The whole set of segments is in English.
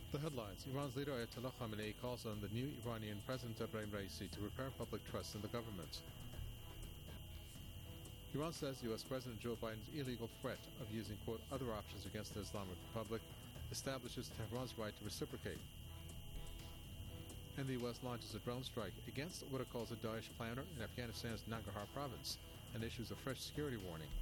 The headlines. Iran's leader Ayatollah Khamenei calls on the new Iranian President Ebrahim Raisi to repair public trust in the government. Iran says U.S. President Joe Biden's illegal threat of using, quote, other options against the Islamic Republic establishes Tehran's right to reciprocate. And the U.S. launches a drone strike against what it calls a Daesh planner in Afghanistan's Nangarhar province and issues a fresh security warning.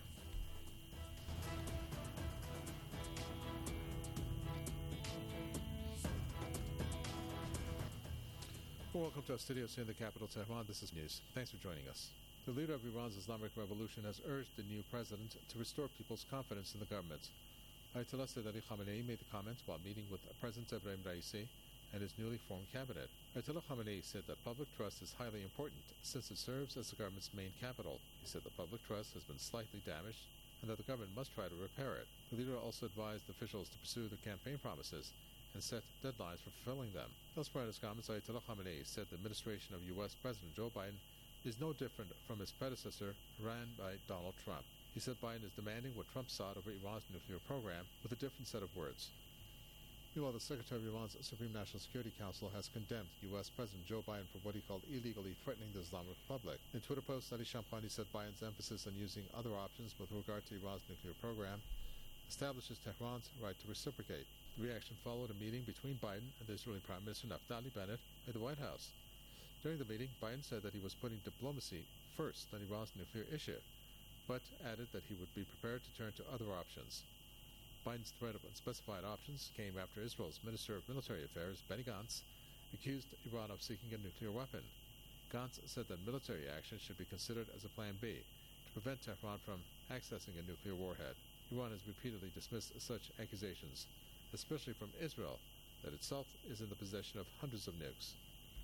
Well, welcome to our studios here in the capital, Tehran. This is News. Thanks for joining us. The leader of Iran's Islamic Revolution has urged the new president to restore people's confidence in the government. Ayatollah Sayyid Ali Khamenei made the comments while meeting with President Ebrahim Raisi and his newly formed cabinet. Ayatollah Khamenei said that public trust is highly important since it serves as the government's main capital. He said the public trust has been slightly damaged and that the government must try to repair it. The leader also advised officials to pursue their campaign promises and set deadlines for fulfilling them. Elsewhere in his comments, Ayatollah Khamenei said the administration of U.S. President Joe Biden is no different from his predecessor, ran by Donald Trump. He said Biden is demanding what Trump sought over Iran's nuclear program with a different set of words. Meanwhile, the Secretary of Iran's Supreme National Security Council has condemned U.S. President Joe Biden for what he called illegally threatening the Islamic Republic. In a Twitter post, Ali Shamkhani said Biden's emphasis on using other options with regard to Iran's nuclear program establishes Tehran's right to reciprocate. The reaction followed a meeting between Biden and the Israeli Prime Minister Naftali Bennett at the White House. During the meeting, Biden said that he was putting diplomacy first on Iran's nuclear issue, but added that he would be prepared to turn to other options. Biden's threat of unspecified options came after Israel's Minister of Military Affairs, Benny Gantz, accused Iran of seeking a nuclear weapon. Gantz said that military action should be considered as a plan B to prevent Tehran from accessing a nuclear warhead. Iran has repeatedly dismissed such accusations, especially from Israel, that itself is in the possession of hundreds of nukes.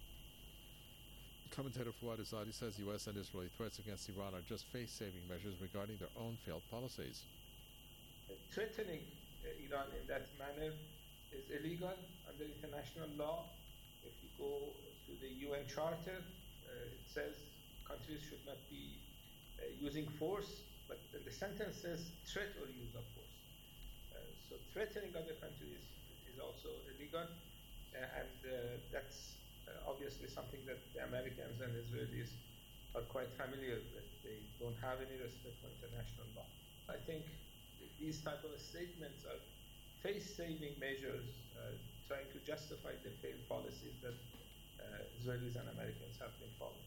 Commentator Fouad Azadi says U.S. and Israeli threats against Iran are just face-saving measures regarding their own failed policies. Threatening Iran in that manner is illegal under international law. If you go to the UN Charter, it says countries should not be using force, but the sentence says threat or use of force. So threatening other countries is also illegal, and that's obviously something that the Americans and Israelis are quite familiar with. They don't have any respect for international law. I think these type of statements are face-saving measures trying to justify the failed policies that Israelis and Americans have been following.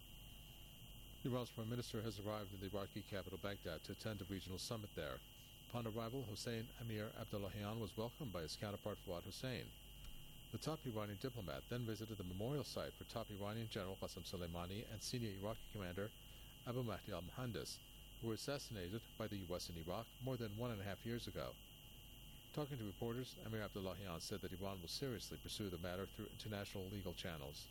Iran's Prime Minister has arrived in the Iraqi capital Baghdad to attend a regional summit there. Upon arrival, Hossein Amir Abdullahian was welcomed by his counterpart Fuad Hussein. The top Iranian diplomat then visited the memorial site for top Iranian General Qasem Soleimani and senior Iraqi commander Abu Mahdi al-Muhandis, who were assassinated by the U.S. in Iraq more than 1.5 years ago. Talking to reporters, Amir Abdullahian said that Iran will seriously pursue the matter through international legal channels.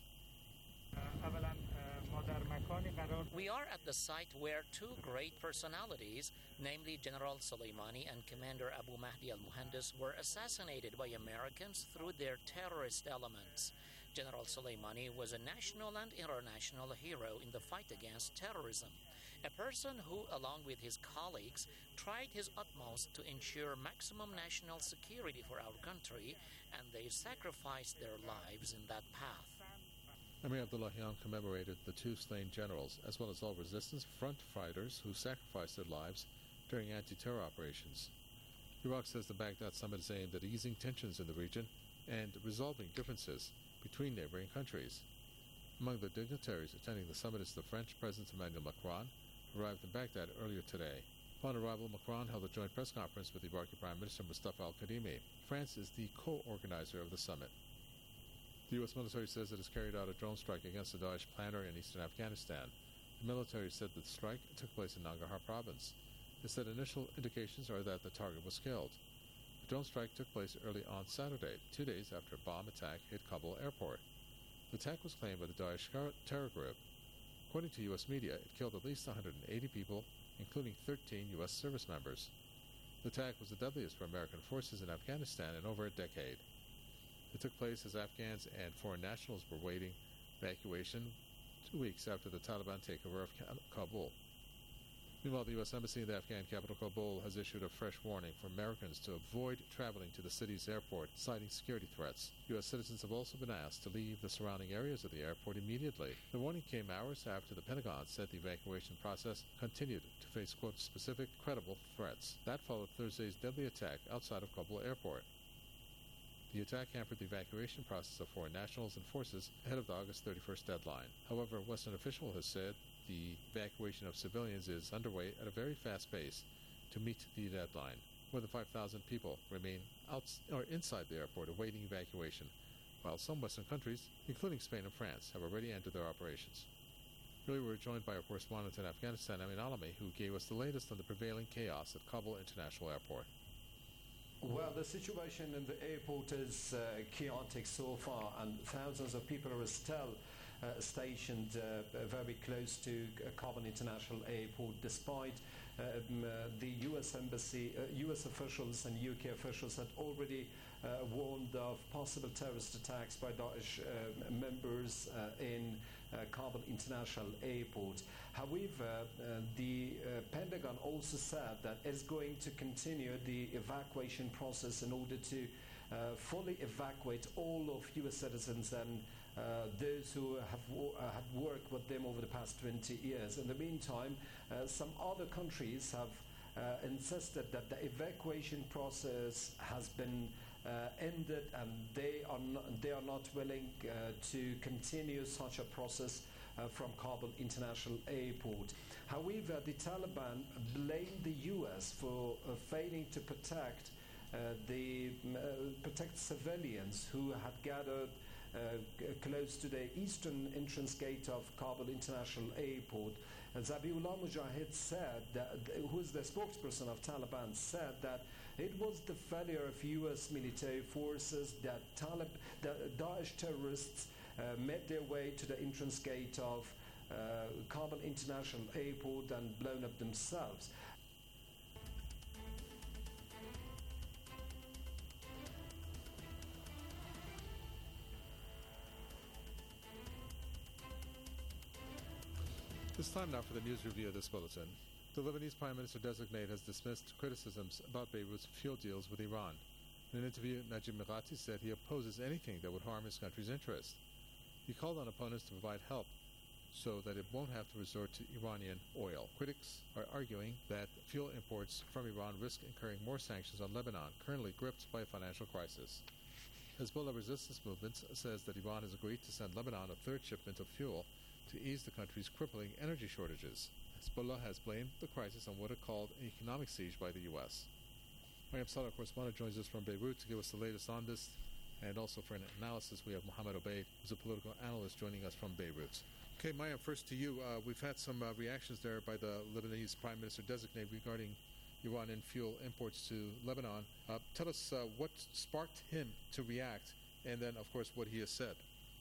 We are at the site where two great personalities, namely General Soleimani and Commander Abu Mahdi al-Muhandis, were assassinated by Americans through their terrorist elements. General Soleimani was a national and international hero in the fight against terrorism, a person who, along with his colleagues, tried his utmost to ensure maximum national security for our country, and they sacrificed their lives in that path. Amir Abdullahian commemorated the two slain generals, as well as all resistance front fighters who sacrificed their lives during anti-terror operations. Iraq says the Baghdad summit is aimed at easing tensions in the region and resolving differences between neighboring countries. Among the dignitaries attending the summit is the French President Emmanuel Macron, who arrived in Baghdad earlier today. Upon arrival, Macron held a joint press conference with Iraqi Prime Minister Mustafa al-Kadhimi. France is the co-organizer of the summit. The U.S. military says it has carried out a drone strike against the Daesh planner in eastern Afghanistan. The military said that the strike took place in Nangarhar province. It said initial indications are that the target was killed. The drone strike took place early on Saturday, 2 days after a bomb attack hit Kabul airport. The attack was claimed by the Daesh terror group. According to U.S. media, it killed at least 180 people, including 13 U.S. service members. The attack was the deadliest for American forces in Afghanistan in over a decade. It took place as Afghans and foreign nationals were waiting evacuation 2 weeks after the Taliban takeover of Kabul. Meanwhile, the U.S. Embassy in the Afghan capital Kabul has issued a fresh warning for Americans to avoid traveling to the city's airport, citing security threats. U.S. citizens have also been asked to leave the surrounding areas of the airport immediately. The warning came hours after the Pentagon said the evacuation process continued to face, quote, specific, credible threats. That followed Thursday's deadly attack outside of Kabul airport. The attack hampered the evacuation process of foreign nationals and forces ahead of the August 31st deadline. However, a Western official has said the evacuation of civilians is underway at a very fast pace to meet the deadline. More than 5,000 people remain inside the airport awaiting evacuation, while some Western countries, including Spain and France, have already ended their operations. Earlier, we were joined by our correspondent in Afghanistan, Amin Alami, who gave us the latest on the prevailing chaos at Kabul International Airport. Well, the situation in the airport is chaotic so far, and thousands of people are still stationed very close to Kabul International Airport, despite the U.S. Embassy, U.S. officials and UK officials had already warned of possible terrorist attacks by Daesh members in Kabul International Airport. However, the Pentagon also said that it's going to continue the evacuation process in order to fully evacuate all of U.S. citizens and those who had worked with them over the past 20 years. In the meantime, some other countries have insisted that the evacuation process has been ended, and they are not willing to continue such a process from Kabul International Airport. However, the Taliban blamed the U.S. for failing to protect civilians who had gathered close to the eastern entrance gate of Kabul International Airport. Zabiullah Mujahid said, who is the spokesperson of Taliban, said that it was the failure of U.S. military forces that Daesh terrorists made their way to the entrance gate of Kabul International Airport and blown up themselves. It's time now for the news review of this bulletin. The Lebanese Prime Minister-designate has dismissed criticisms about Beirut's fuel deals with Iran. In an interview, Najib Mikati said he opposes anything that would harm his country's interests. He called on opponents to provide help so that it won't have to resort to Iranian oil. Critics are arguing that fuel imports from Iran risk incurring more sanctions on Lebanon, currently gripped by a financial crisis. Hezbollah resistance movement says that Iran has agreed to send Lebanon a third shipment of fuel to ease the country's crippling energy shortages. Hezbollah has blamed the crisis on what it called an economic siege by the U.S. Mariam Salah, correspondent, joins us from Beirut to give us the latest on this, and also for an analysis we have Mohammed Obeid, who's a political analyst, joining us from Beirut. Okay, Mariam, first to you. We've had some reactions there by the Lebanese Prime Minister-designate regarding Iranian fuel imports to Lebanon. Tell us what sparked him to react, and then, of course, what he has said.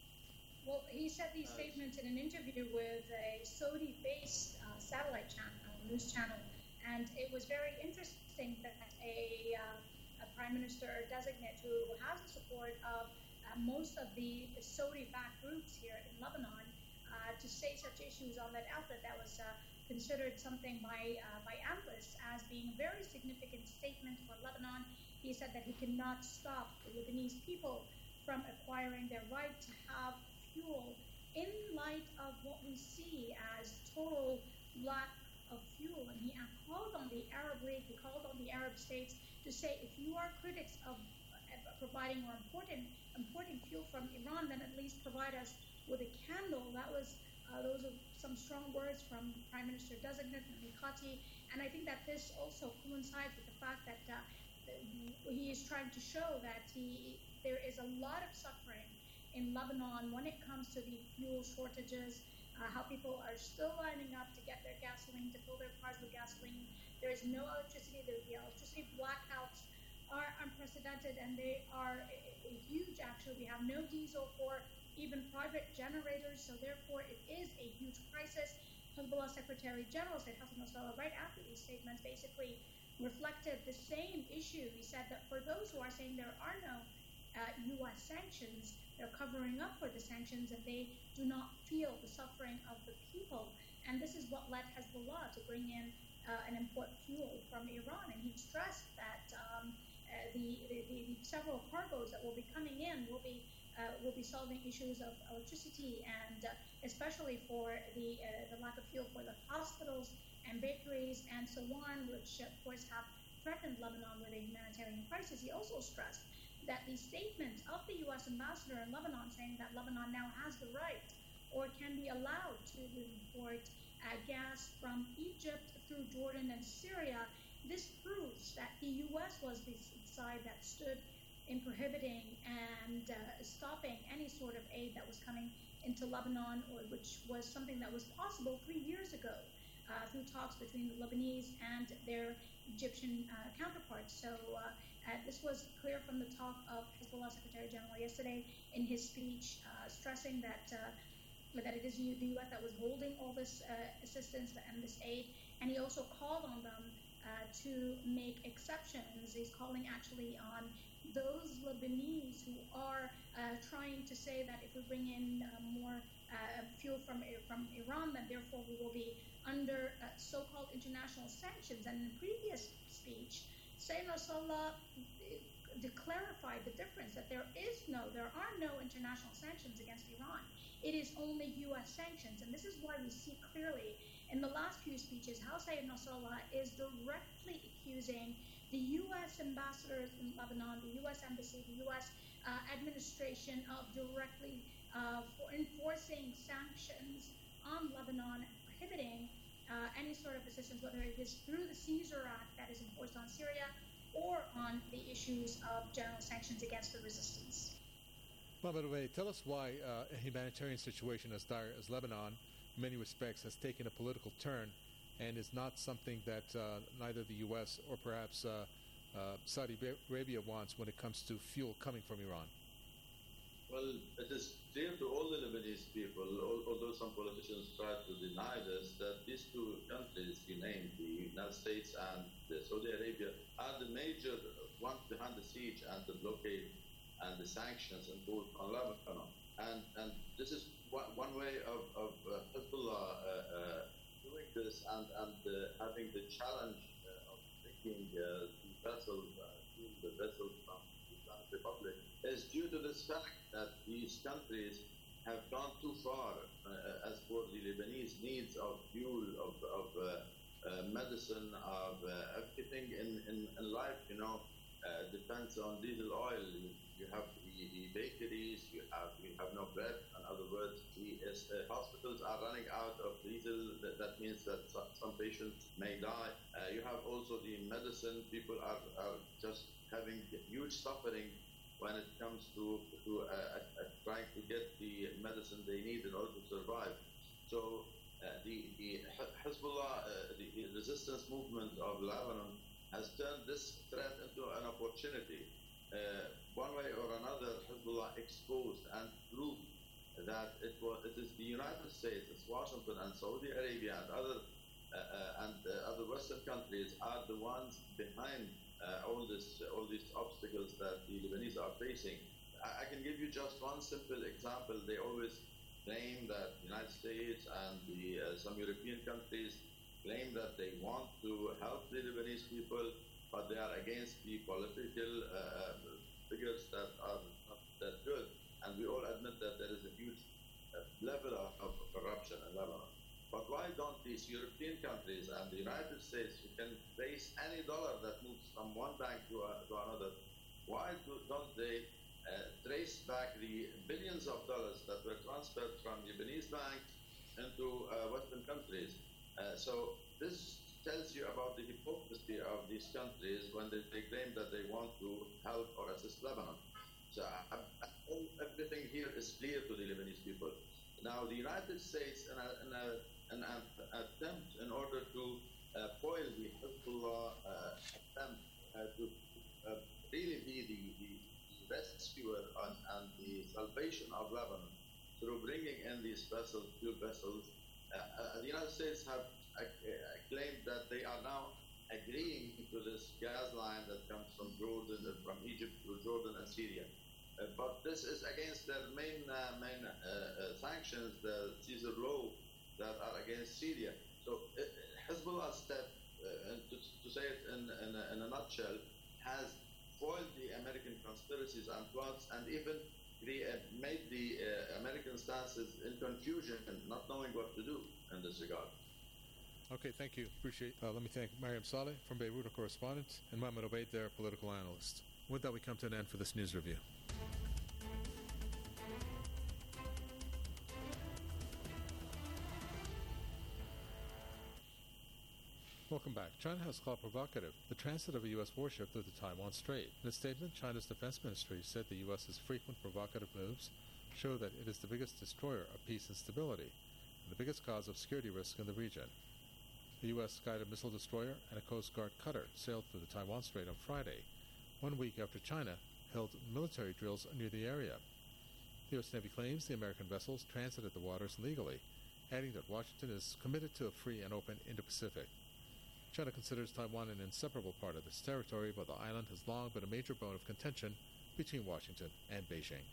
Well, he said these statements in an interview with a Saudi-based satellite channel, news channel, and it was very interesting that a prime minister designate who has the support of most of the Saudi-backed groups here in Lebanon to say such issues on that outlet that was considered something by analysts as being a very significant statement for Lebanon. He said that he cannot stop the Lebanese people from acquiring their right to have fuel in light of what we see as total lack of fuel. And he called on the Arab League, he called on the Arab states to say, if you are critics of providing or importing fuel from Iran, then at least provide us with a candle. Those are some strong words from Prime Minister Designate Mikati. And I think that this also coincides with the fact that he is trying to show that there is a lot of suffering in Lebanon when it comes to the fuel shortages, how people are still lining up to get their gasoline, to fill their cars with gasoline. There is no electricity. The electricity blackouts are unprecedented, and they are huge, actually. We have no diesel for even private generators, so therefore it is a huge crisis. Hezbollah Secretary General said Hassan Nasrallah, right after these statements, basically reflected the same issue. He said that for those who are saying there are no U.S. sanctions, they're covering up for the sanctions, and they do not feel the suffering of the people. And this is what led Hezbollah to bring in and import fuel from Iran. And he stressed that the several cargoes that will be coming in will be solving issues of electricity and especially for the lack of fuel for the hospitals and bakeries and so on, which of course have threatened Lebanon with a humanitarian crisis. He also stressed that the statement of the U.S. ambassador in Lebanon saying that Lebanon now has the right or can be allowed to import gas from Egypt through Jordan and Syria, this proves that the U.S. was the side that stood in prohibiting and stopping any sort of aid that was coming into Lebanon, or which was something that was possible 3 years ago through talks between the Lebanese and their Egyptian counterparts. So this was clear from the talk of Hezbollah Secretary General yesterday in his speech, stressing that it is the U.S. that was holding all this assistance and this aid, and he also called on them to make exceptions. He's calling actually on those Lebanese who are trying to say that if we bring in more fuel from Iran, then therefore we will be under so-called international sanctions. And in the previous speech, Sayyid Nasrallah clarified the difference, that there are no international sanctions against Iran. It is only U.S. sanctions. And this is why we see clearly in the last few speeches how Sayyid Nasrallah is directly accusing the U.S. ambassadors in Lebanon, the U.S. embassy, the U.S. Administration of directly for enforcing sanctions on Lebanon, prohibiting any sort of assistance, whether it is through the Caesar Act that is enforced on Syria or on the issues of general sanctions against the resistance. Well, by the way, tell us why a humanitarian situation as dire as Lebanon, in many respects, has taken a political turn and is not something that neither the U.S. or perhaps Saudi Arabia wants when it comes to fuel coming from Iran. Well, it is clear to all the Lebanese people, although some politicians try to deny this, that these two countries you named, the United States and Saudi Arabia, are the major ones behind the siege and the blockade and the sanctions imposed on Lebanon. And this is one way of Hezbollah doing this and having the challenge of taking the vessel from the Islamic Republic is due to this fact that these countries have gone too far as for the Lebanese needs of fuel, of medicine, of everything in life, depends on diesel oil. You have the bakeries, you have no bread. In other words, the hospitals are running out of diesel. That means that some patients may die. You have also the medicine. People are just having huge suffering when it comes to trying to get the medicine they need in order to survive. So the Hezbollah, the resistance movement of Lebanon, has turned this threat into an opportunity. One way or another, Hezbollah exposed and proved that it is the United States, it's Washington and Saudi Arabia and other Western countries are the ones behind all these obstacles that the Lebanese are facing. I can give you just one simple example. They always claim that the United States and some European countries claim that they want to help the Lebanese people, but they are against the political figures that are not that good. And we all admit that there is a huge level of corruption in Lebanon. But why don't these European countries and the United States, who can trace any dollar that moves from one bank to another, why don't they trace back the billions of dollars that were transferred from Lebanese banks into Western countries? So this tells you about the hypocrisy of these countries when they claim that they want to help or assist Lebanon. So everything here is clear to the Lebanese people. Now, the United States, in an attempt in order to foil the Hezbollah attempt to really be the rescuer and the salvation of Lebanon through bringing in these fuel vessels, the United States have claimed that they are now agreeing to this gas line that comes from Egypt to Jordan and Syria. But this is against their main sanctions, the Caesar law, that are against Syria. So Hezbollah's step say it in a nutshell, has foiled the American conspiracies and plots, and even made the American stances in confusion and not knowing what to do in this regard. Okay, thank you. Appreciate let me thank Mariam Saleh from Beirut, our correspondent, and Mohammed Obeid, their political analyst. With that, we come to an end for this news review. Welcome back. China has called provocative the transit of a U.S. warship through the Taiwan Strait. In a statement, China's defense ministry said the U.S.'s frequent provocative moves show that it is the biggest destroyer of peace and stability, and the biggest cause of security risk in the region. The U.S. guided missile destroyer and a Coast Guard cutter sailed through the Taiwan Strait on Friday, 1 week after China held military drills near the area. The U.S. Navy claims the American vessels transited the waters legally, adding that Washington is committed to a free and open Indo-Pacific. China considers Taiwan an inseparable part of its territory, but the island has long been a major bone of contention between Washington and Beijing.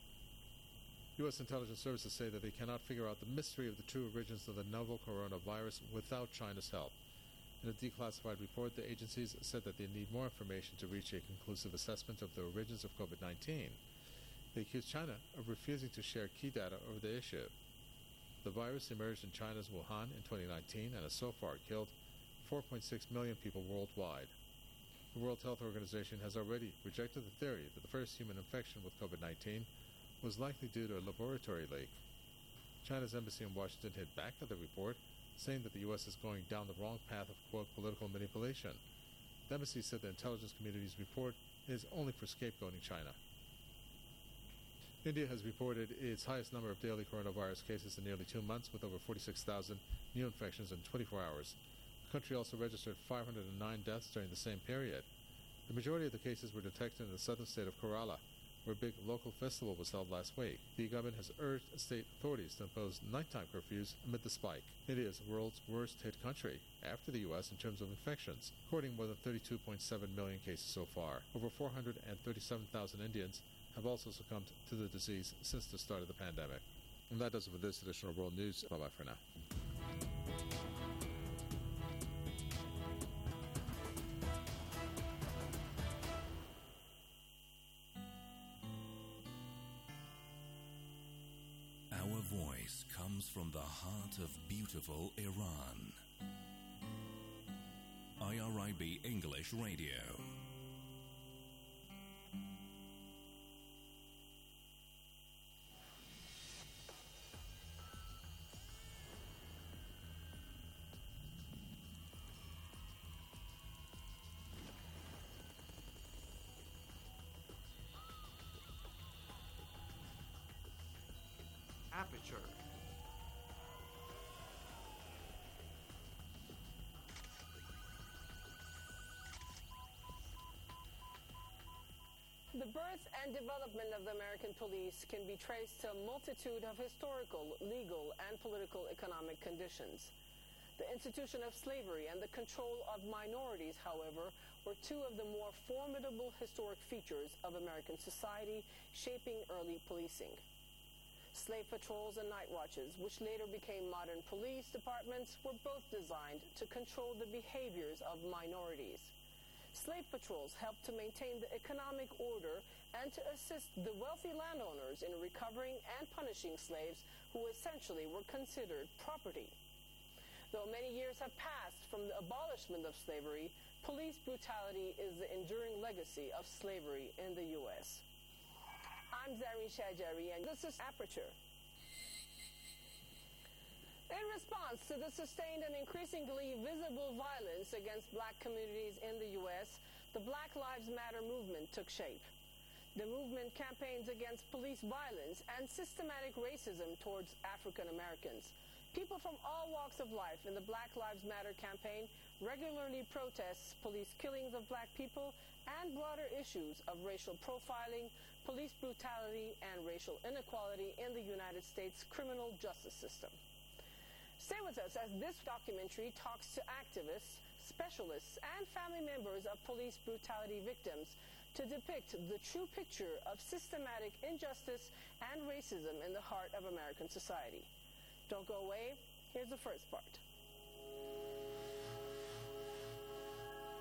U.S. intelligence services say that they cannot figure out the mystery of the true origins of the novel coronavirus without China's help. In a declassified report, the agencies said that they need more information to reach a conclusive assessment of the origins of COVID-19. They accuse China of refusing to share key data over the issue. The virus emerged in China's Wuhan in 2019 and has so far killed 4.6 million people worldwide. The World Health Organization has already rejected the theory that the first human infection with COVID-19 was likely due to a laboratory leak. China's embassy in Washington hit back at the report, saying that the U.S. is going down the wrong path of, quote, political manipulation. The embassy said the intelligence community's report is only for scapegoating China. India has reported its highest number of daily coronavirus cases in nearly 2 months, with over 46,000 new infections in 24 hours. The country also registered 509 deaths during the same period. The majority of the cases were detected in the southern state of Kerala, where a big local festival was held last week. The government has urged state authorities to impose nighttime curfews amid the spike. India is the world's worst-hit country, after the U.S. in terms of infections, recording more than 32.7 million cases so far. Over 437,000 Indians have also succumbed to the disease since the start of the pandemic. And that does it for this edition of World News. Bye-bye for now. Our voice comes from the heart of beautiful Iran. IRIB English Radio. Aperture. The birth and development of the American police can be traced to a multitude of historical, legal, and political economic conditions. The institution of slavery and the control of minorities, however, were two of the more formidable historic features of American society, shaping early policing. Slave patrols and night watches, which later became modern police departments, were both designed to control the behaviors of minorities. Slave patrols helped to maintain the economic order and to assist the wealthy landowners in recovering and punishing slaves who essentially were considered property. Though many years have passed from the abolishment of slavery, police brutality is the enduring legacy of slavery in the U.S. I'm Zareen Shajari, and this is Aperture. In response to the sustained and increasingly visible violence against black communities in the U.S., the Black Lives Matter movement took shape. The movement campaigns against police violence and systematic racism towards African Americans. People from all walks of life in the Black Lives Matter campaign regularly protests police killings of black people and broader issues of racial profiling, police brutality, and racial inequality in the United States criminal justice system. Stay with us as this documentary talks to activists, specialists, and family members of police brutality victims to depict the true picture of systematic injustice and racism in the heart of American society. Don't go away. Here's the first part.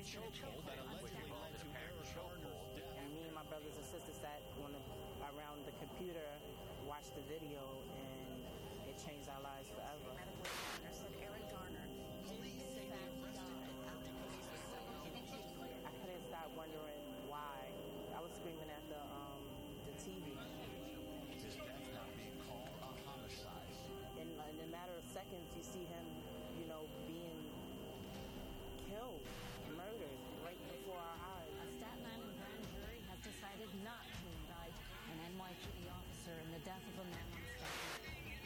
chokehold that allegedly led to Eric Garner's death. And me and my brothers and sisters sat around the computer, watched the video, and it changed our lives forever. Medical examiner said Eric Garner Police say they arrested him after police I couldn't stop wondering why. I was screaming at the TV. his death now being called a homicide. In a matter of seconds, you see him, being killed, murdered right before our eyes. A Staten Island grand jury has decided not to indict an NYPD officer in the death of a man on strike.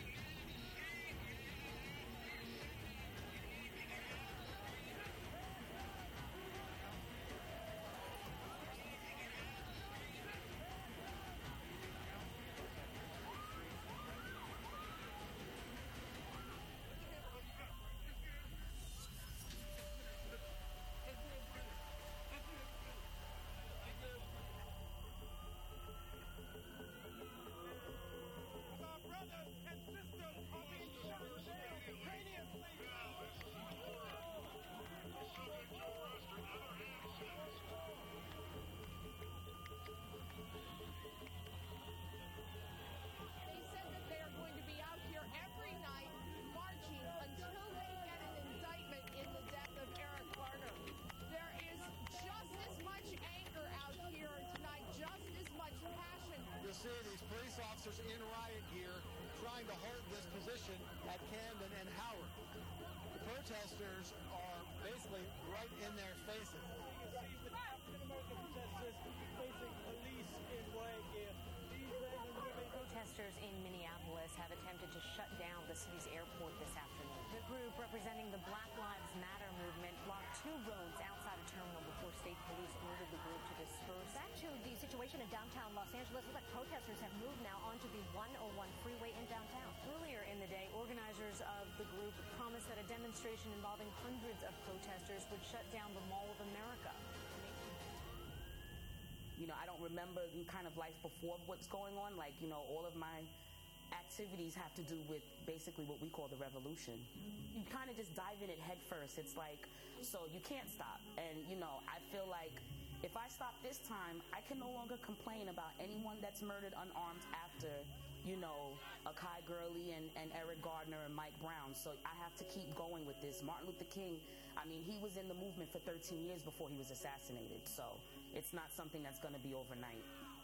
These police officers in riot gear trying to hold this position at Camden and Howard. The protesters are basically right in their faces. The African-American protesters facing police in riot gear. Protesters in Minneapolis have attempted to shut down the city's airport this afternoon. The group representing the Black Lives Matter movement blocked 2 roads outside a terminal before state police ordered the group to disperse. Back to the situation in downtown Los Angeles. Looks like protesters have moved now onto the 101 freeway in downtown. Earlier in the day, organizers of the group promised that a demonstration involving hundreds of protesters would shut down the Mall of America. I don't remember kind of life before what's going on. All of my activities have to do with basically what we call the revolution. You kind of just dive in it head first. It's like, so you can't stop. And, I feel like if I stop this time, I can no longer complain about anyone that's murdered unarmed after, Akai Gurley and Eric Gardner and Mike Brown. So I have to keep going with this. Martin Luther King, he was in the movement for 13 years before he was assassinated. So it's not something that's going to be overnight.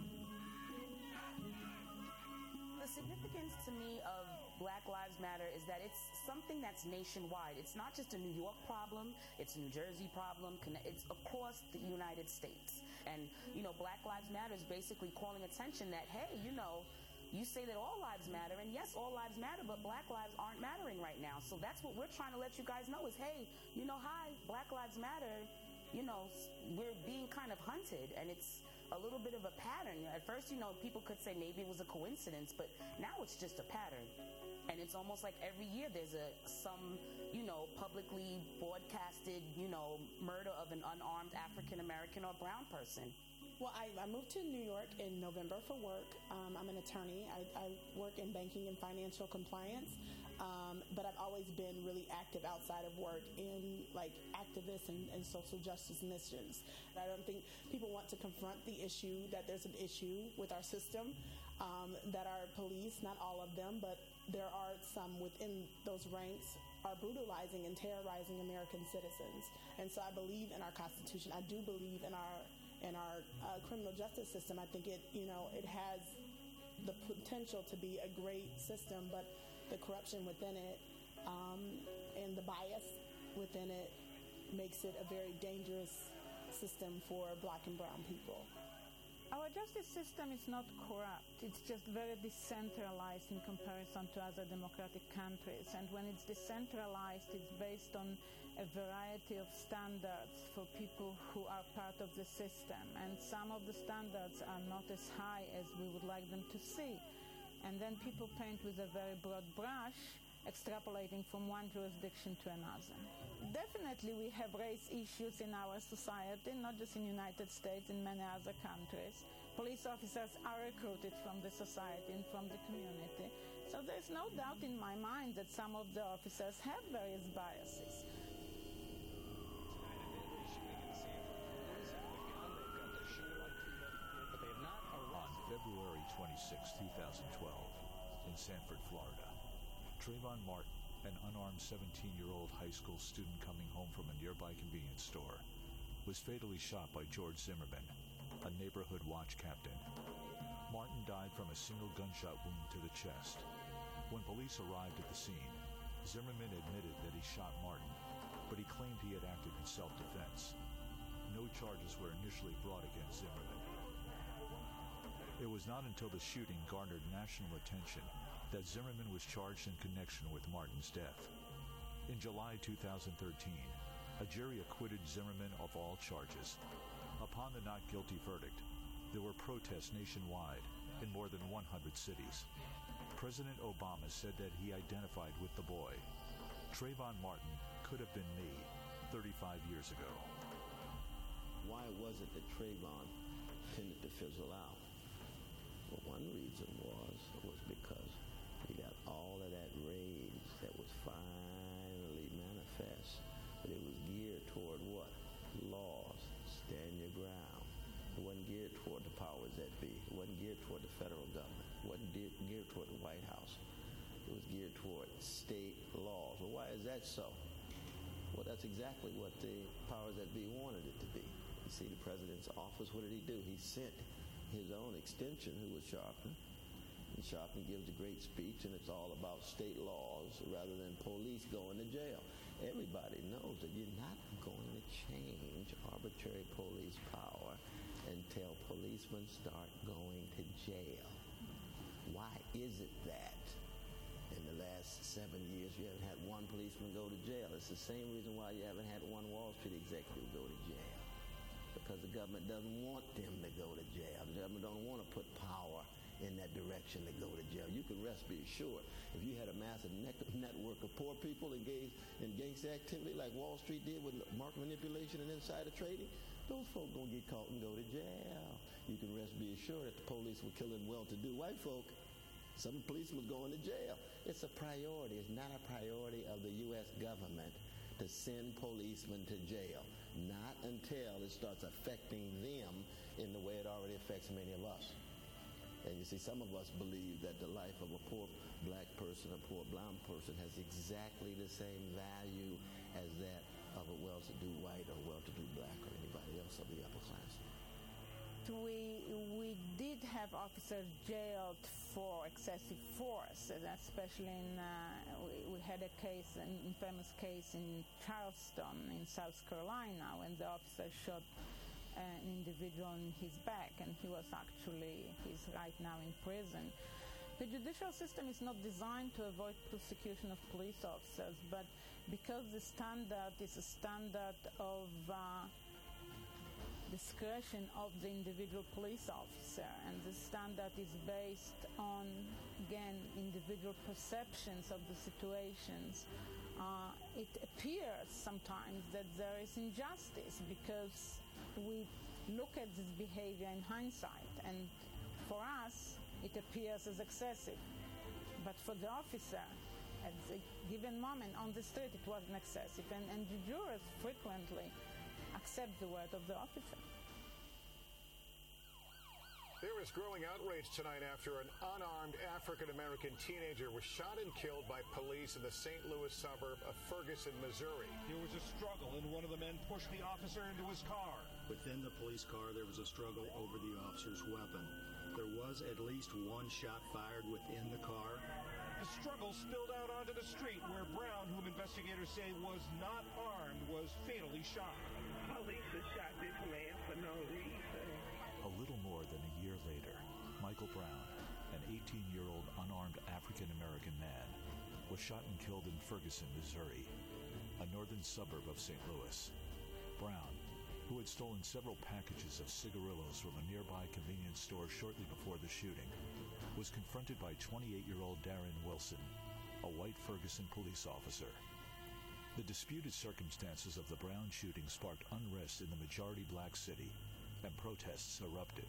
The significance to me of Black Lives Matter is that it's something that's nationwide. It's not just a New York problem, it's a New Jersey problem, it's across the United States. And, Black Lives Matter is basically calling attention that, hey, you say that all lives matter, and yes, all lives matter, but Black lives aren't mattering right now. So that's what we're trying to let you guys know is, hey, hi, Black Lives Matter, we're being kind of hunted, and it's a little bit of a pattern. At first, people could say maybe it was a coincidence, but now it's just a pattern. And it's almost like every year there's some publicly broadcasted, murder of an unarmed African American or brown person. Well, I moved to New York in November for work. I'm an attorney. I work in banking and financial compliance, but I've always been really active outside of work in activists and social justice missions. I don't think people want to confront the issue that there's an issue with our system, that our police, not all of them, but there are some within those ranks, are brutalizing and terrorizing American citizens. And so I believe in our Constitution. I do believe in our criminal justice system. I think it has the potential to be a great system, but the corruption within it and the bias within it makes it a very dangerous system for Black and brown people. Our justice system is not corrupt. It's just very decentralized in comparison to other democratic countries. And when it's decentralized, it's based on a variety of standards for people who are part of the system. And some of the standards are not as high as we would like them to see. And then people paint with a very broad brush, extrapolating from one jurisdiction to another. Definitely we have race issues in our society, not just in the United States, in many other countries. Police officers are recruited from the society and from the community. So there's no doubt in my mind that some of the officers have various biases. Tonight, a deadly shooting in San February 26, 2012, in Sanford, Florida, Trayvon Martin, an unarmed 17-year-old high school student coming home from a nearby convenience store, was fatally shot by George Zimmerman, a neighborhood watch captain. Martin died from a single gunshot wound to the chest. When police arrived at the scene, Zimmerman admitted that he shot Martin, but he claimed he had acted in self-defense. No charges were initially brought against Zimmerman. It was not until the shooting garnered national attention that Zimmerman was charged in connection with Martin's death. In July 2013, a jury acquitted Zimmerman of all charges. Upon the not guilty verdict, there were protests nationwide in more than 100 cities. President Obama said that he identified with the boy. Trayvon Martin could have been me 35 years ago. Why was it that Trayvon tended to fizzle out? Well, one reason was because he got all of that rage that was finally manifest, but it was geared toward what? Laws. Stand your ground. It wasn't geared toward the powers that be. It wasn't geared toward the federal government. It wasn't geared toward the White House. It was geared toward state laws. Well, why is that so? Well, that's exactly what the powers that be wanted it to be. You see, the president's office, what did he do? He sent his own extension, who was Sharpton. And Sharpton gives a great speech, and it's all about state laws rather than police going to jail. Everybody knows that you're not going to change arbitrary police power until policemen start going to jail. Why is it that in the last 7 years you haven't had one policeman go to jail? It's the same reason why you haven't had one Wall Street executive go to jail. Because the government doesn't want them to go to jail. The government don't want to put power in that direction to go to jail. You can rest be assured, if you had a massive network of poor people engaged in gangster activity like Wall Street did with market manipulation and insider trading, those folk gonna get caught and go to jail. You can rest be assured that the police were killing well-to-do white folk. Some policemen going to jail. It's a priority. It's not a priority of the U.S. government to send policemen to jail. Not until it starts affecting them in the way it already affects many of us. And you see, some of us believe that the life of a poor black person, a poor brown person, has exactly the same value as that of a well-to-do white or well-to-do black or anybody else of the upper class. We did have officers jailed for excessive force, especially we had a case, an infamous case in Charleston in South Carolina when the officer shot an individual in his back, and he's right now in prison. The judicial system is not designed to avoid prosecution of police officers, but because the standard is a standard of discretion of the individual police officer, and the standard is based on, again, individual perceptions of the situations, it appears sometimes that there is injustice because we look at this behavior in hindsight, and for us it appears as excessive, but for the officer at the given moment on the street it wasn't excessive, and the jurors frequently accept the word of the officer. There is growing outrage tonight after an unarmed African-American teenager was shot and killed by police in the St. Louis suburb of Ferguson, Missouri. There was a struggle, and one of the men pushed the officer into his car. Within the police car, there was a struggle over the officer's weapon. There was at least one shot fired within the car. The struggle spilled out onto the street where Brown, whom investigators say was not armed, was fatally shot. Police shot this man for no reason. A little more than a year later, Michael Brown, an 18-year-old unarmed African-American man, was shot and killed in Ferguson, Missouri, a northern suburb of St. Louis. Brown, who had stolen several packages of cigarillos from a nearby convenience store shortly before the shooting, was confronted by 28-year-old Darren Wilson, a white Ferguson police officer. The disputed circumstances of the Brown shooting sparked unrest in the majority black city, and protests erupted.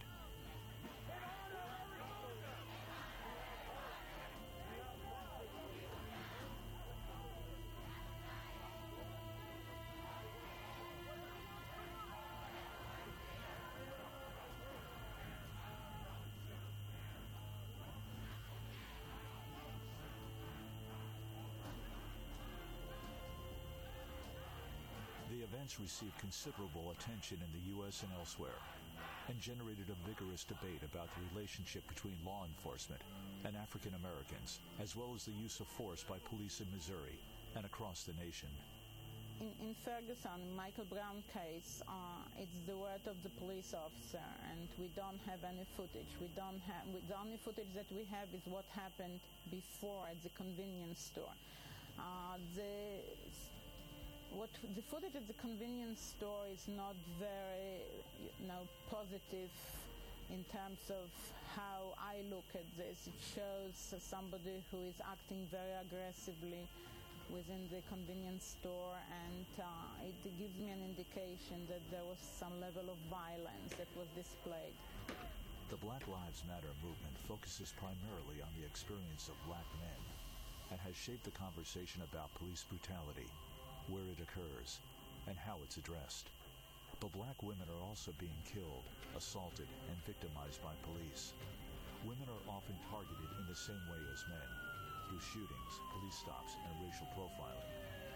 events received considerable attention in the U.S. and elsewhere, and generated a vigorous debate about the relationship between law enforcement and African Americans, as well as the use of force by police in Missouri and across the nation. In Ferguson, Michael Brown case, it's the word of the police officer, and we don't have any footage. The only footage that we have is what happened before at the convenience store. The footage at the convenience store is not very, positive in terms of how I look at this. It shows somebody who is acting very aggressively within the convenience store, and it gives me an indication that there was some level of violence that was displayed. The Black Lives Matter movement focuses primarily on the experience of black men and has shaped the conversation about police brutality, where it occurs, and how it's addressed. But black women are also being killed, assaulted, and victimized by police. Women are often targeted in the same way as men, through shootings, police stops, and racial profiling.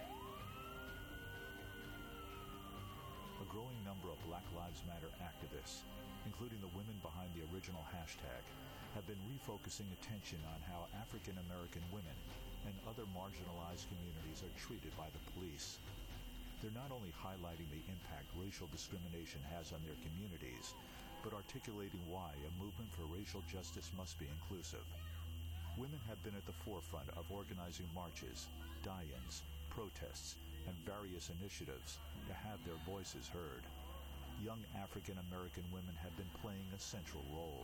A growing number of Black Lives Matter activists, including the women behind the original hashtag, have been refocusing attention on how African American women and other marginalized communities are treated by the police. They're not only highlighting the impact racial discrimination has on their communities, but articulating why a movement for racial justice must be inclusive. Women have been at the forefront of organizing marches, die-ins, protests, and various initiatives to have their voices heard. Young African American women have been playing a central role.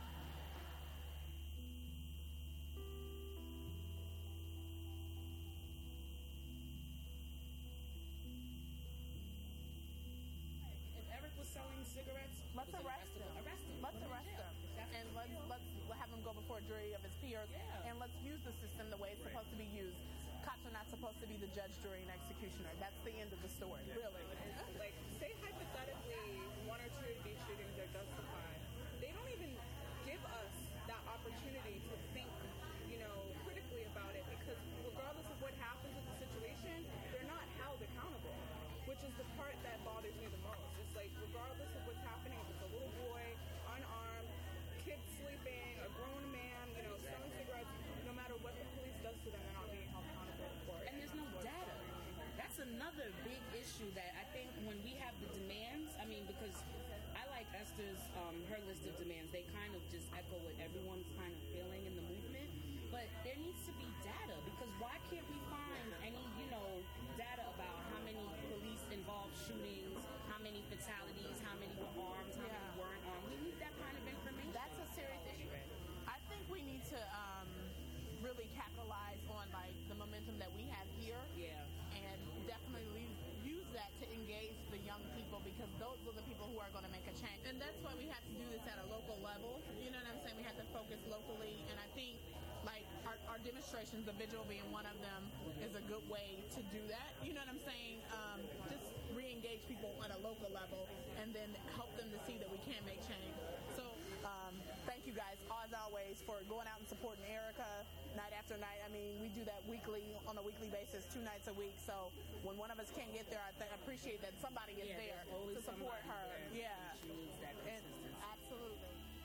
If Eric was selling cigarettes, let's arrest him. Let's arrest him. And let's have him go before a jury of his peers. Yeah. And let's use the system the way it's supposed to be used. Cops are not supposed to be the judge, jury, and executioner. That's the end of the story, really. Like, say hypothetically, one or two of these shootings are justified. They don't even give us that opportunity to think, critically about it, because regardless of what happens with the situation, they're not held accountable, which is the part that bothers me the most. It's like, regardless of what's happening, if it's a little boy, unarmed, kid sleeping, a grown man, selling cigarettes, no matter what the police does to them, they're not being held accountable for it. And there's no data. That's another big issue that I think when we have the demands, because I like Esther's, her list of demands, they kind of just echo what everyone's kind of feeling in the movement. But there needs to be data, because why can't we find any, data about how many police-involved shootings, how many fatalities, how many were armed, how many weren't armed? We need that kind of information. That's a serious issue. I think we need to really capitalize on the momentum that we have here. Yeah. And definitely use that to engage the young people, because those are the people who are going to make a change. And that's why we have to do this at a local level. You know what I'm saying? We have to focus locally. And I think our demonstrations, the vigil being one of them, is a good way to do that. You know what I'm saying? Just re-engage people at a local level and then help them to see that we can make change. So thank you guys, as always, for going out and supporting Erica night after night. We do that on a weekly basis, 2 nights a week. So when one of us can't get there, I appreciate that somebody is there to support her. Yeah. She needs that consistency. Absolutely.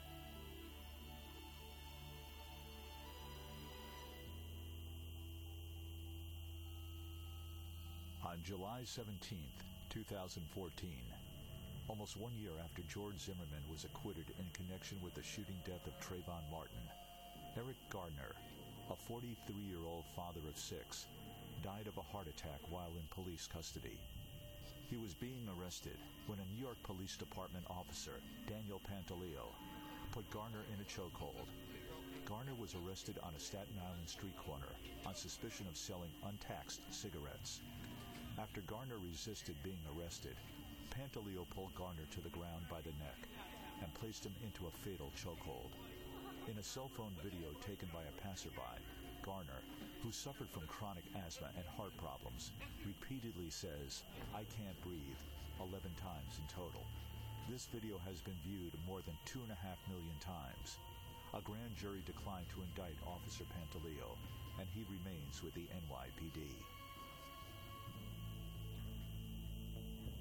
On July 17th, 2014, almost 1 year after George Zimmerman was acquitted in connection with the shooting death of Trayvon Martin, Eric Gardner, a 43-year-old father of 6, died of a heart attack while in police custody. He was being arrested when a New York Police Department officer, Daniel Pantaleo, put Gardner in a chokehold. Gardner was arrested on a Staten Island street corner on suspicion of selling untaxed cigarettes. After Gardner resisted being arrested, Pantaleo pulled Gardner to the ground by the neck and placed him into a fatal chokehold. In a cell phone video taken by a passerby, Gardner, who suffered from chronic asthma and heart problems, repeatedly says, "I can't breathe," 11 times in total. This video has been viewed more than 2.5 million times. A grand jury declined to indict Officer Pantaleo, and he remains with the NYPD.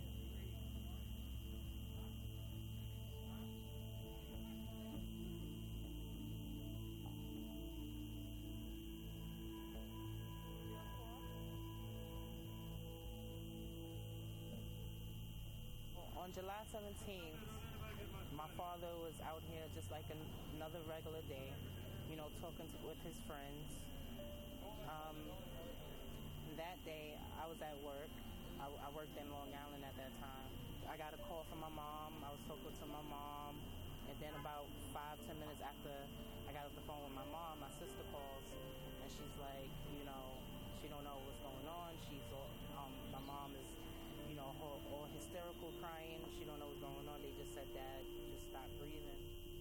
On July 17th, my father was out here just like another regular day, you know, talking with his friends. That day, I was at work. I worked in Long Island at that time. I got a call from my mom. I was talking to my mom. And then about 5-10 minutes after I got off the phone with my mom, my sister calls. And she's like, you know, she don't know what's going on. She's all, my mom is, you know, all hysterical, crying. She don't know what's going on. They just said, Dad, just stop breathing.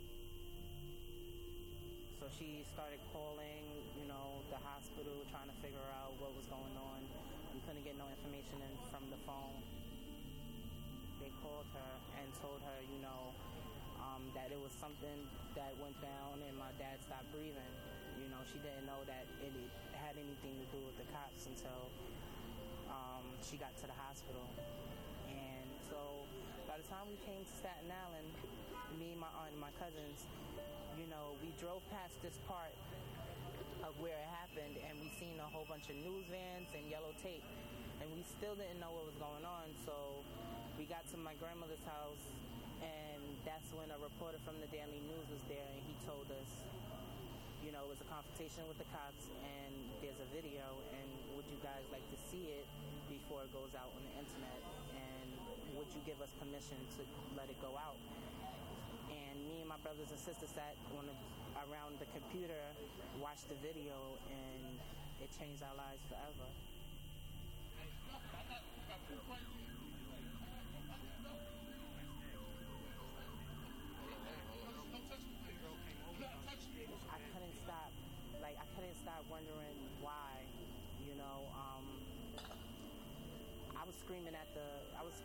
So she started calling, you know, the hospital, trying to figure out what was going on. We couldn't get no information in from the phone. They called her and told her, you know, that it was something that went down and my dad stopped breathing. You know, she didn't know that it had anything to do with the cops until she got to the hospital. And so by the time we came to Staten Island, me, my aunt, and my cousins, you know, we drove past this part of where it happened, and we seen a whole bunch of news vans and yellow tape, and we still didn't know what was going on. So we got to my grandmother's house, and that's when a reporter from the Daily News was there, and he told us, you know, it was a confrontation with the cops, and there's a video, and would you guys like to see it before it goes out on the internet, and would you give us permission to let it go out? And me and my brothers and sisters sat around the computer, watched the video, and it changed our lives forever. I couldn't stop wondering why, you know. I was screaming at the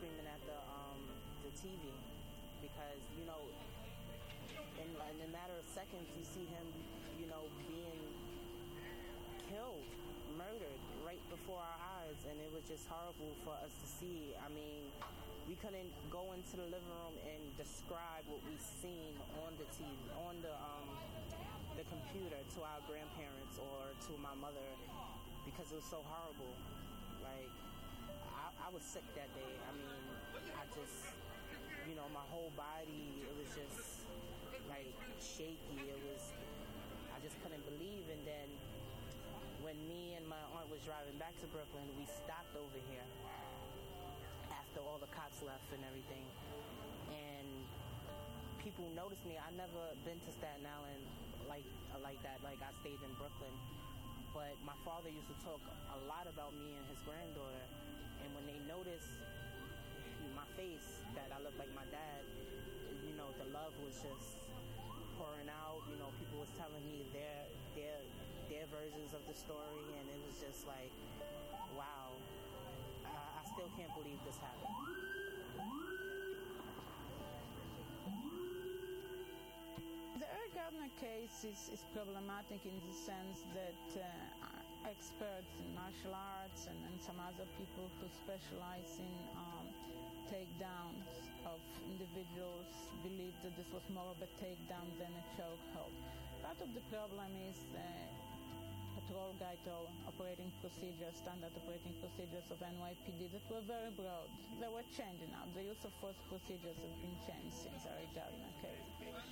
TV because, you know, in a matter of seconds you see him, you know, being killed, murdered right before our eyes, and it was just horrible for us to see. I mean, we couldn't go into the living room and describe what we seen on the TV, on the computer to our grandparents or to my mother, because it was so horrible. Like, I was sick that day. I mean, I just, you know, my whole body, it was just like shaky. I just couldn't believe. And then when me and my aunt was driving back to Brooklyn, we stopped over here after all the cops left and everything. And people noticed me. I never been to Staten Island like that. Like, I stayed in Brooklyn. But my father used to talk a lot about me and his granddaughter. And when they noticed my face, that I looked like my dad, you know, the love was just pouring out. You know, people was telling me their versions of the story, and it was just like, wow, I still can't believe this happened. The Eric Gardner case is problematic in the sense that experts in martial arts and some other people who specialize in takedowns of individuals believe that this was more of a takedown than a chokehold. Part of the problem is patrol guide or operating procedures, standard operating procedures of NYPD that were very broad. They were changing now. The use of force procedures have been changed since Eric Gardner case.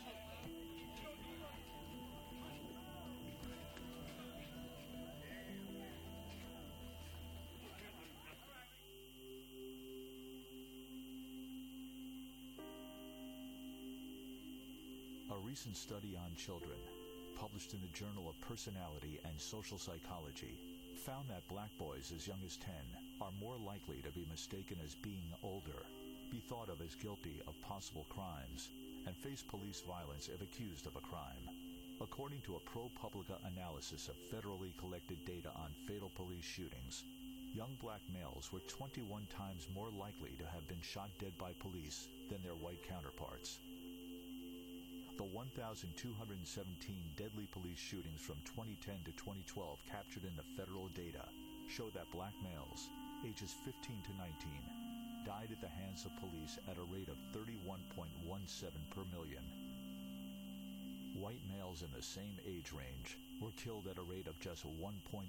A recent study on children, published in the Journal of Personality and Social Psychology, found that black boys as young as 10 are more likely to be mistaken as being older, be thought of as guilty of possible crimes, and face police violence if accused of a crime. According to a ProPublica analysis of federally collected data on fatal police shootings, young black males were 21 times more likely to have been shot dead by police than their white counterparts. The 1,217 deadly police shootings from 2010 to 2012 captured in the federal data show that black males, ages 15 to 19, died at the hands of police at a rate of 31.17 per million. White males in the same age range were killed at a rate of just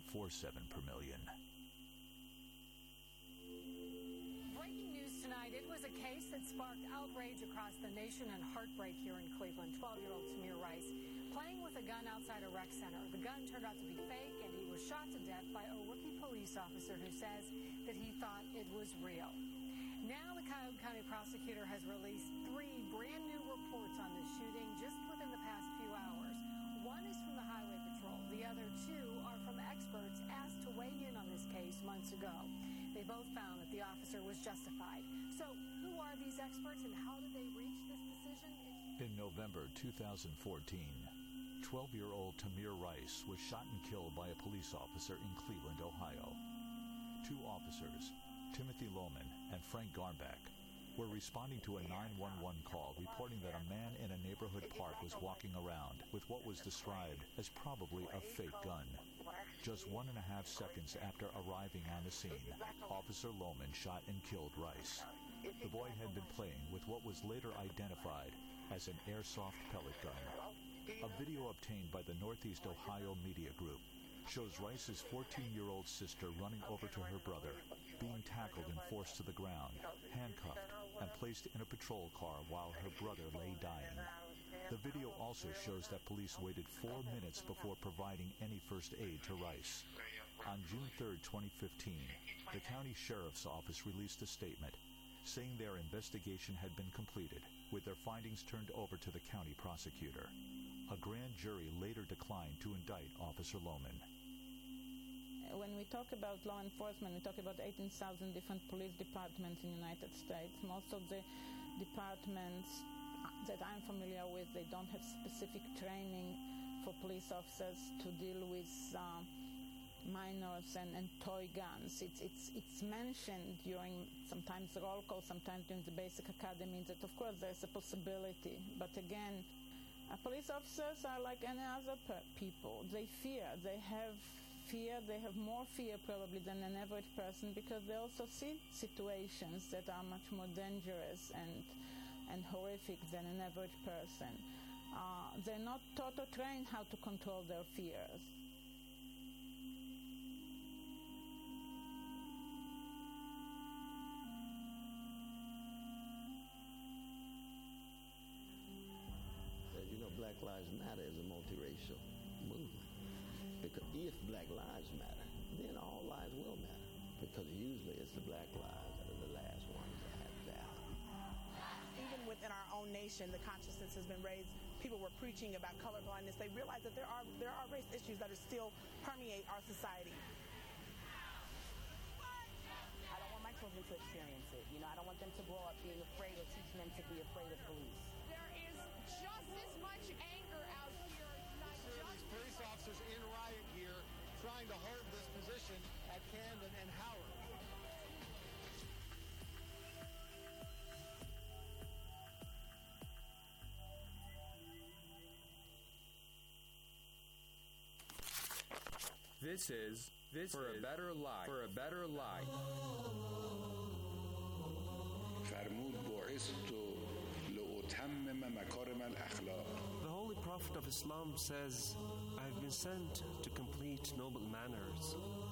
1.47 per million. Breaking news tonight, it was was a case that sparked outrage across the nation and heartbreak here in Cleveland. 12-year-old Tamir Rice playing with a gun outside a rec center. The gun turned out to be fake, and he was shot to death by a rookie police officer who says that he thought it was real. Now the Cuyahoga County prosecutor has released 3 brand new reports on this shooting just within the past few hours. One is from the Highway Patrol. The other 2 are from experts asked to weigh in on this case months ago. They both found that the officer was justified. So who are these experts and how did they reach this decision? In November 2014, 12-year-old Tamir Rice was shot and killed by a police officer in Cleveland, Ohio. 2 officers, Timothy Lohman and Frank Garnback, were responding to a 911 call reporting that a man in a neighborhood park was walking around with what was described as probably a fake gun. Just 1.5 seconds after arriving on the scene, Officer Lohman shot and killed Rice. The boy had been playing with what was later identified as an airsoft pellet gun. A video obtained by the Northeast Ohio Media Group shows Rice's 14-year-old sister running over to her brother, being tackled and forced to the ground, handcuffed, and placed in a patrol car while her brother lay dying. The video also shows that police waited 4 minutes before providing any first aid to Rice. On June 3, 2015, the county sheriff's office released a statement saying their investigation had been completed, with their findings turned over to the county prosecutor. A grand jury later declined to indict Officer Lohman. When we talk about law enforcement, we talk about 18,000 different police departments in the United States. Most of the departments that I'm familiar with, they don't have specific training for police officers to deal with minors and toy guns. It's mentioned during sometimes the roll call, sometimes during the basic academy, that of course there's a possibility. But again, police officers are like any other people. They fear. They have fear. They have more fear probably than an average person because they also see situations that are much more dangerous and horrific than an average person. They're not taught or trained how to control their fears. As you know, Black Lives Matter is a multiracial movement. Because if Black Lives matter, then all lives will matter. Because usually it's the Black lives that are the last ones that have value. Even within our own nation, the consciousness has been raised. People were preaching about colorblindness. They realize that there are race issues that are still permeate our society. I don't want my children to experience it. You know, I don't want them to grow up being afraid or teaching them to be afraid of police. There is just as much anger out here. These police officers in riot gear trying to hold this position at Camden and Howard. This is For a Better Life. فرمود بعثت لأتمم مكارم الأخلاق. The Holy Prophet of Islam says, I have been sent to complete noble manners.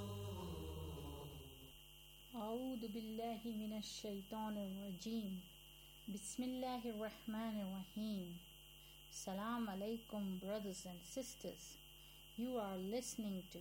أعوذ بالله من الشيطان الرجيم بسم الله الرحمن الرحيم. Salam alaikum, brothers and sisters. You are listening to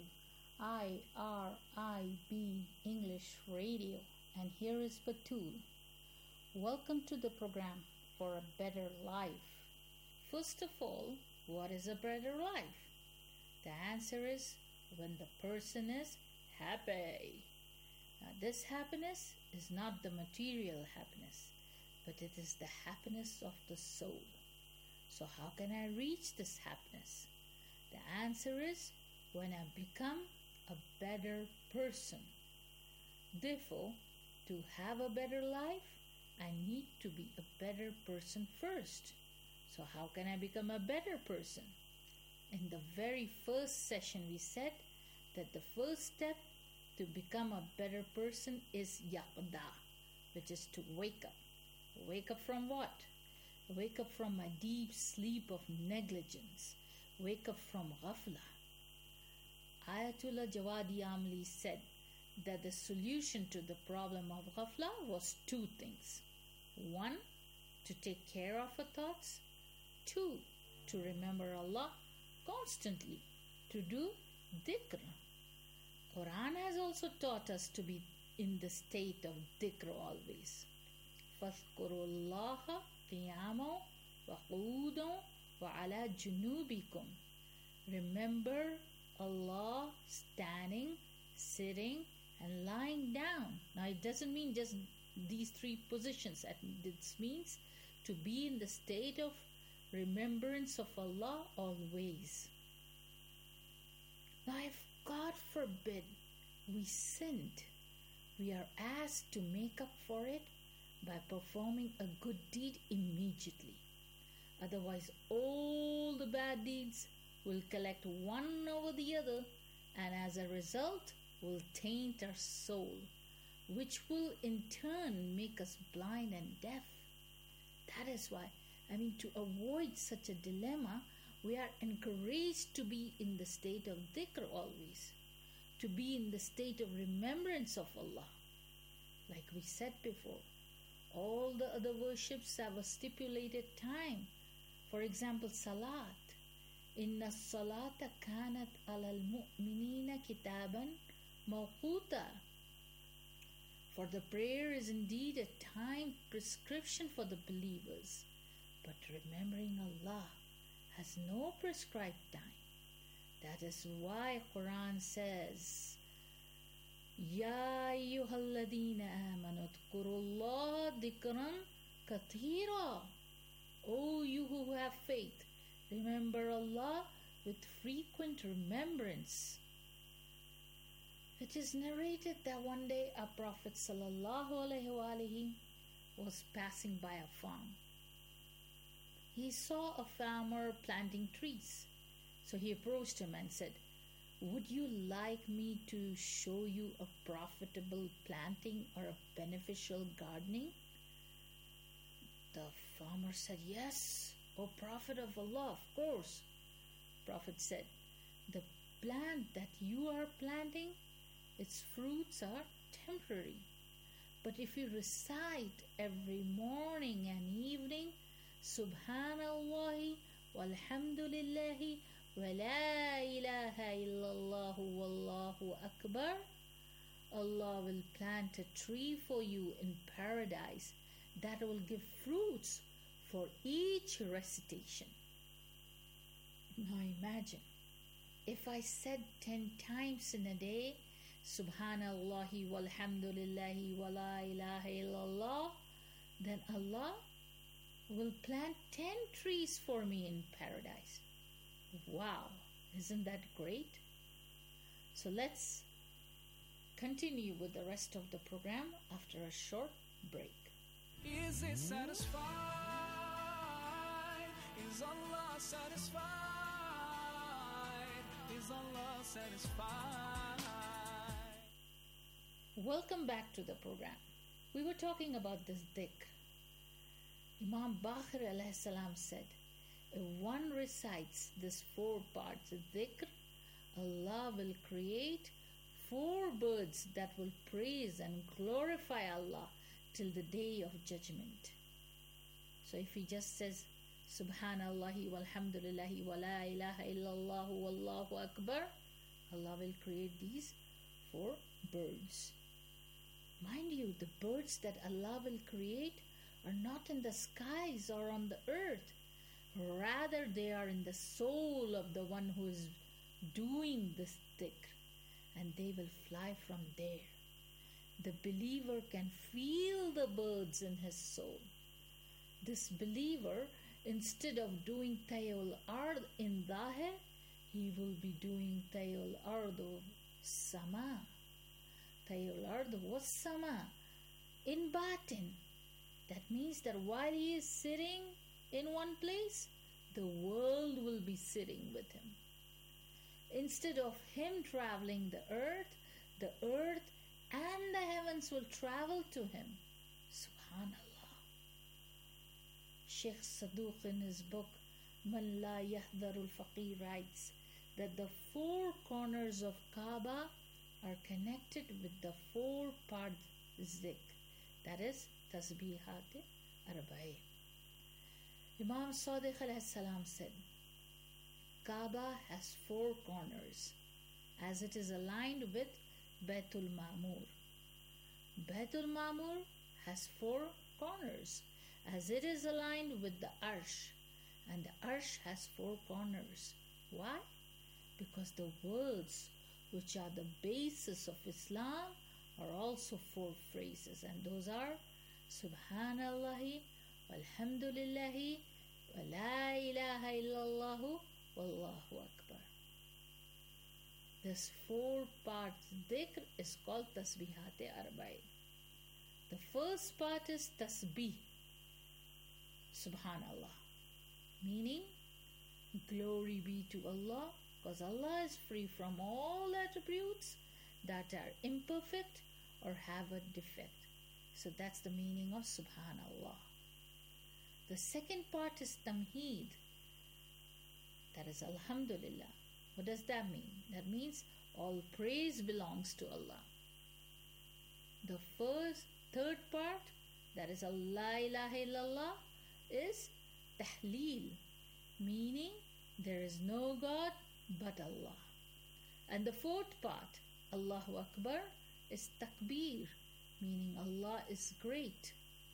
IRIB English Radio, and here is Batul. Welcome to the program For a Better Life. First of all, what is a better life? The answer is when the person is happy. Now, this happiness is not the material happiness, but it is the happiness of the soul. So how can I reach this happiness? The answer is when I become a better person. Therefore, to have a better life, I need to be a better person first. So how can I become a better person? In the very first session, we said that the first step to become a better person is yaqda, which is to wake up. Wake up from what? Wake up from a deep sleep of negligence. Wake up from ghafla. Ayatollah Jawadi Amli said that the solution to the problem of ghafla was 2 things. 1. To take care of our thoughts. 2. To remember Allah constantly. To do dhikr. Quran has also taught us to be in the state of dhikr always. فَاذْكُرُوا اللَّهَ قِيَامًا وَقُعُودًا وَعَلَى جُنُوبِكُمْ. Remember Allah standing, sitting, and lying down. Now it doesn't mean just these three positions. It means to be in the state of remembrance of Allah always. Now if God forbid we sinned, we are asked to make up for it by performing a good deed immediately. Otherwise, all the bad deeds will collect one over the other, and as a result will taint our soul, which will in turn make us blind and deaf. That is why, to avoid such a dilemma, we are encouraged to be in the state of dhikr always, to be in the state of remembrance of Allah. Like we said before, all the other worships have a stipulated time. For example, salat. Inna salata kanat alal mu'minina kitaban mawquta. For the prayer is indeed a time prescription for the believers, but remembering Allah has no prescribed time. That is why Quran says, Ya ayyuhalladhina amanu dhkurullaha dhikran kathira. O you who have faith, remember Allah with frequent remembrance. It is narrated that one day a Prophet ﷺ was passing by a farm. He saw a farmer planting trees. So he approached him and said, Would you like me to show you a profitable planting or a beneficial gardening? The farmer said, Yes, O Prophet of Allah, of course. Prophet said, The plant that you are planting, its fruits are temporary. But if you recite every morning and evening, Subhanallah walhamdulillahi wa la ilaha illallah wallahu akbar, Allah will plant a tree for you in paradise that will give fruits for each recitation. Now imagine, if I said 10 times in a day, Subhanallahi walhamdulillahi wa la ilaha illallah, then Allah will plant 10 trees for me in paradise. Wow, isn't that great? So let's continue with the rest of the program after a short break. Is it satisfied? Is Allah satisfied? Is Allah satisfied? Welcome back to the program. We were talking about this dhikr. Imam Baqir alayhi salam said, if one recites this 4 parts of dhikr, Allah will create 4 birds that will praise and glorify Allah till the day of judgment. So if he just says Subhanallahi walhamdulillahi wa la ilaha illallah wallahu akbar, Allah will create these 4 birds. Mind you, the birds that Allah will create are not in the skies or on the earth. Rather, they are in the soul of the one who is doing this dhikr, and they will fly from there. The believer can feel the birds in his soul. This believer, instead of doing Tayyul Ard in Zahir, he will be doing Tayyul Ard Sama. Tayyul Ard was Sama in Batin. That means that while he is sitting in one place, the world will be sitting with him. Instead of him traveling the earth and the heavens will travel to him. Subhanallah. Sheikh Saduq in his book Man La Yahdharul Faqir writes that the 4 corners of Kaaba are connected with the 4 parts zikr. That is tasbihat, Arba'i. Imam Sadiq alayhi salam said, Kaaba has 4 corners as it is aligned with Baitul Ma'mur. Baitul Ma'mur has 4 corners as it is aligned with the Arsh, and the Arsh has 4 corners. Why? Because the words which are the basis of Islam are also 4 phrases, and those are Subhanallahi, Walhamdulillahi, wa la ilaha illallahu, Wallahu Akbar. This 4-part dhikr is called Tasbihat Arba'i. The first part is Tasbih, Subhanallah, meaning glory be to Allah, because Allah is free from all attributes that are imperfect or have a defect. So that's the meaning of Subhanallah. The second part is Tamheed, that is Alhamdulillah. What does that mean? That means all praise belongs to Allah. The third part, that is La ilaha illallah, is Tahleel, meaning there is no God but Allah. And the fourth part, Allahu Akbar, is Takbir, meaning Allah is great.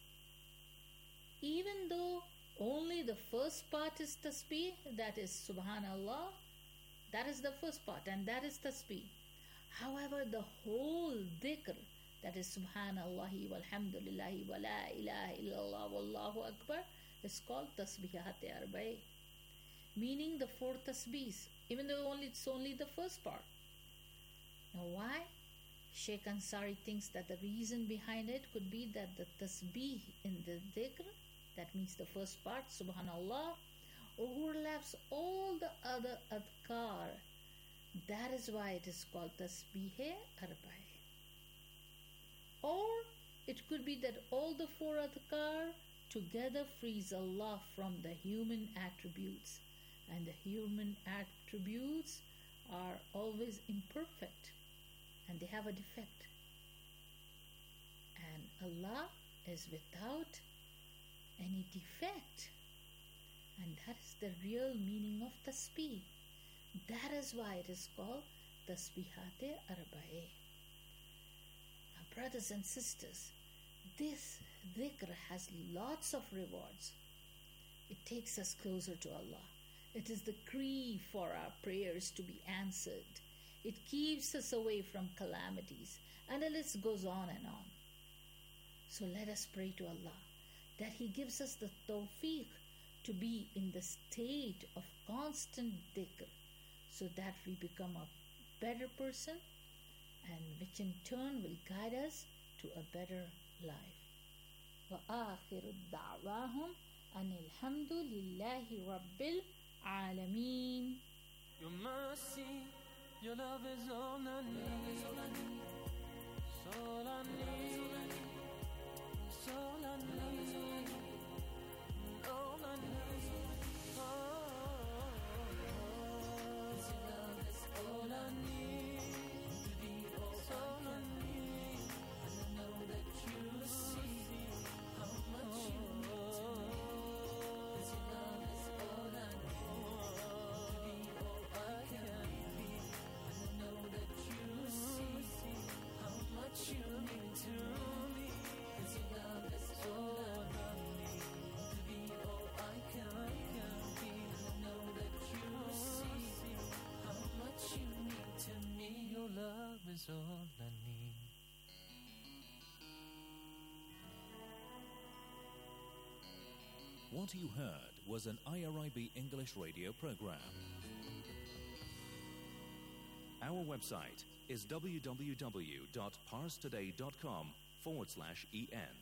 Even though only the first part is Tasbih, that is Subhanallah, that is the first part, and that is Tasbih. However, the whole dhikr, that is Subhanallahi walhamdulillahi wa la ilaha illallah wallahu akbar, is called Tasbihat Arba'i, meaning the 4 tasbihs, even though it's only the first part. Now why? Sheikh Ansari thinks that the reason behind it could be that the tasbih in the dhikr, that means the first part, Subhanallah, overlaps all the other adhkar. That is why it is called Tasbih Arba'i. Or it could be that all the 4 adhkar together frees Allah from the human attributes, and the human attributes are always imperfect and they have a defect, and Allah is without any defect, and that is the real meaning of tasbih. That is why it is called Tasbihat Arba'i. Now, brothers and sisters, this dhikr has lots of rewards. It takes us closer to Allah. It is the key for our prayers to be answered. It keeps us away from calamities, and the list goes on and on. So let us pray to Allah that He gives us the tawfiq to be in the state of constant dhikr, so that we become a better person, and which in turn will guide us to a better life. وآخر دعواهم أن الحمد لله رب العالمين. Your mercy, your love is all I need. It's all I need. It's all I need. All I need. Oh, it's your love is all I need. It's all I need. And I know that you see how much you need to me. It's your love is all I need. To be all I can be. And I know that you see how much you mean to me. It's your love is all I need. To be all I can be. And I know that you see how much you mean to me. Your love is all I need. What you heard was an IRIB English radio program. Our website is www.parstoday.com/en.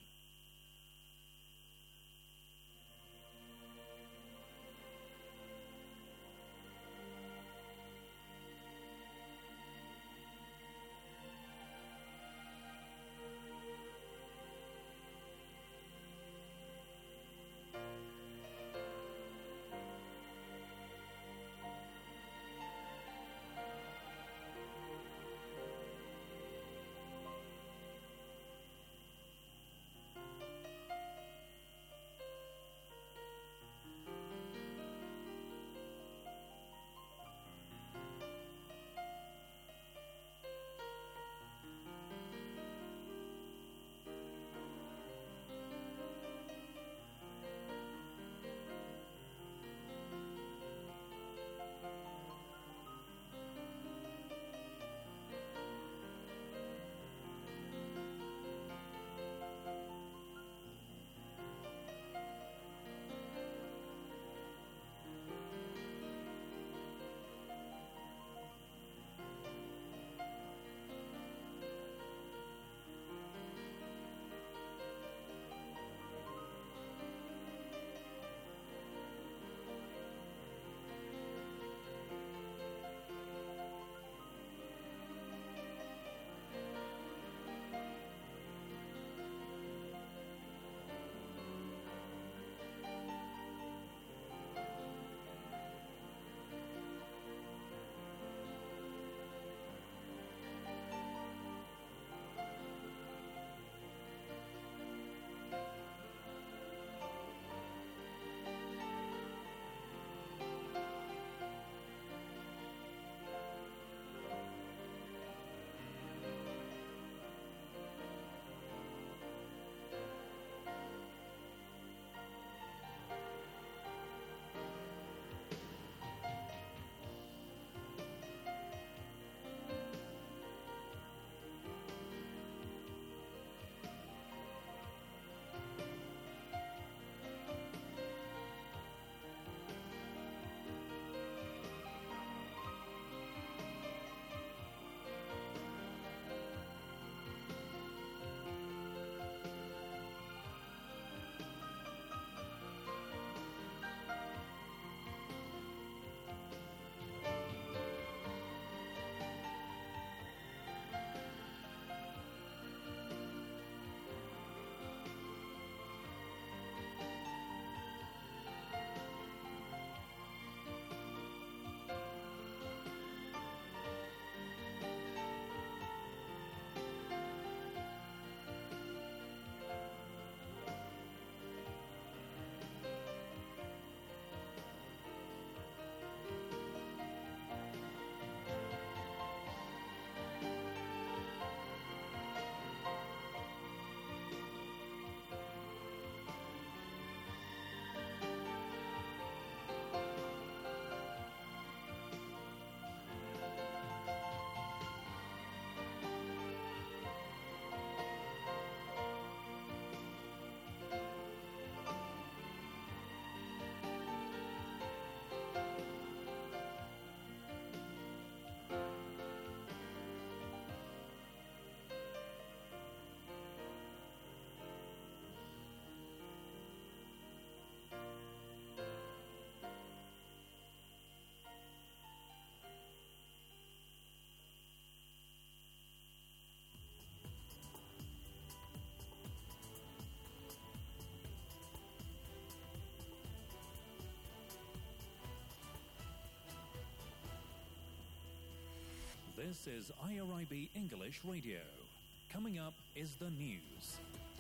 This is IRIB English Radio. Coming up is the news.